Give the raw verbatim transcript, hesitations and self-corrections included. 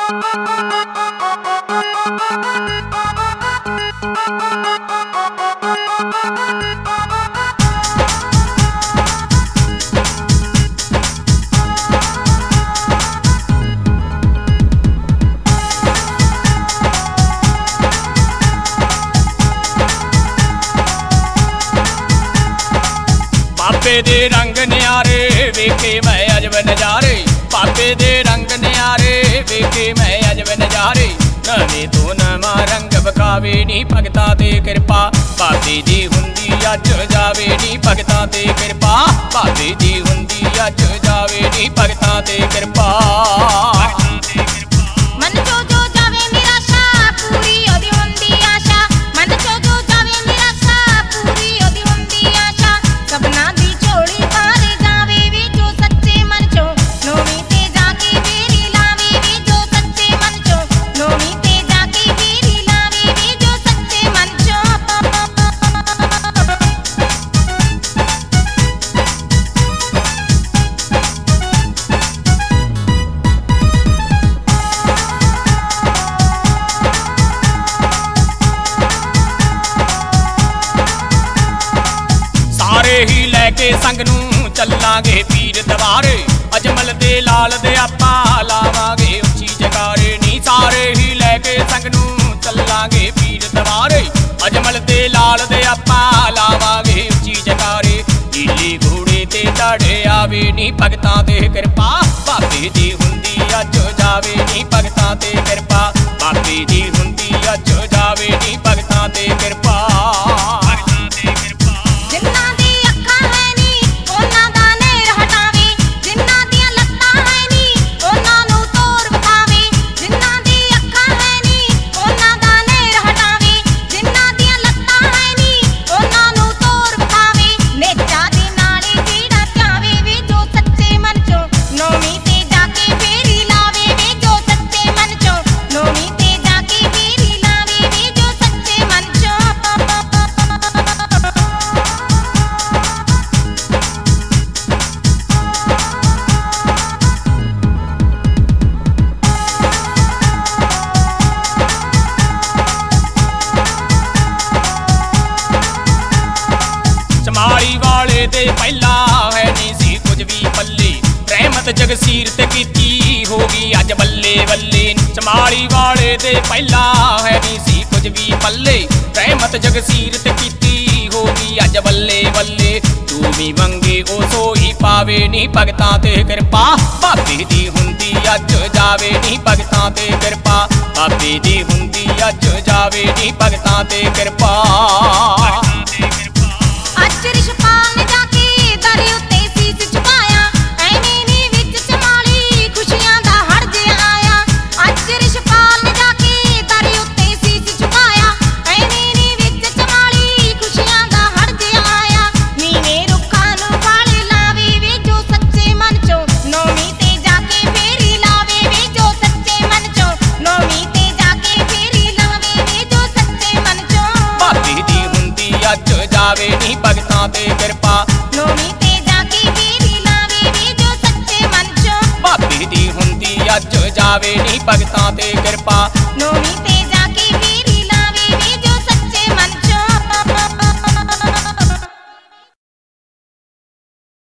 बाबे दे रंग न्यारे वेखे मैं अजब नजारे, बाबे दे रंग न्यारे वेखे मैं अजब नजारे। नवे तो नवा रंग बखावे नी भगतां ते किरपा, बाबे दी हुंदी अज जावे नी भगतां ते किरपा, बाबे दी हुंदी अज जावे नी भगतां ते किरपा। मन जो जो जावे निराशा पूरी ओदी हुंदी आशा, मन जो जो जावे निराशा पूरी ओदी हुंदी आशा। सबना दी झोली पार जावे वे जो सच्चे मन चो, नौवीं ते जाके फेरी लावे वे जो सच्चे मन चो, नौवीं ते जाके फेरी लावे वे जो सच्चे मन चो। सारे ही लैके संग नूं चलांगे पीर दवारे, अजमल दे लाल दे आपां लावांगे उच्ची जगारे नी। सारे ही लैके संग नूं चलांगे पीर दवारे, अजमल दे लाल दे आपां लावांगे उच्ची जगारे। नीले घोड़े ते चढ़े आवे नी भगतां ते किरपा, बाबे दी हुंदी अज जावे नी भगतां ते किरपा, बाबे दी हुंदी अज जावे नी भगतां ते किरपा। जिन्ना दी अखां है नी उन्हां दा नेर हटावे, जिन्ना दियां लत्तां है नी उन्हां नूं तोड़ विखावे, जिन्ना दी अखां है नी उन्हां दा नेर हटावे, जिन्ना दियां लत्तां है नी उन्हां नूं तोड़ विखावे। नेचा दी नाले जेड़ा ध्यावे वे जो सच्चे मन चो, नौवीं ते जाके फेरी लावे वे जो सच्चे मन चो, नौवीं ते जाके फेरी लावे वे जो सच्चे मन चो। चमाड़ी वाले दे पहला है नी सी कुछ भी पल्ले, रहमत जगसीर ते कीती होगी अज बल्ले बल्ले। चमाड़ी वाले दे पहला है नी सी कुछ भी पल्ले, रहमत जगसीर ते कीती होगी अज बल्ले बल्ले। जो भी मंगे ओ सोही पावे नी भगतां ते किरपा, बाबे दी हुंदी अज जावे नी भगतां ते किरपा, बाबे दी हुंदी अज जावे नी भगतां ते किरपा। अज रिशपाल ने जाके दर उत्ते सीस झुकाया, ऐवें नी विच चमाली खुशियां दा हड़ जे आया। अज रिशपाल ने जाके दर उत्ते सीस झुकाया, ऐवें नी विच चमाली खुशियां दा हड़ जे आया। नीवें रुखां नूं फल लावे वे जो सच्चे मन चो, नौवीं ते जाके फेरी लावे वे जो सच्चे मन चो, नौवीं ते जाके फेरी लावे वे जो सच्चे मन चो। बाबे दी हुंदी अज जावे नी भगतां ते किरपा, नौवीं ते जाके फेरी लावे वे जो सच्चे मन चो, बाबे दी हुंदी अज जावे नी भगतां ते किरपा, नौवीं ते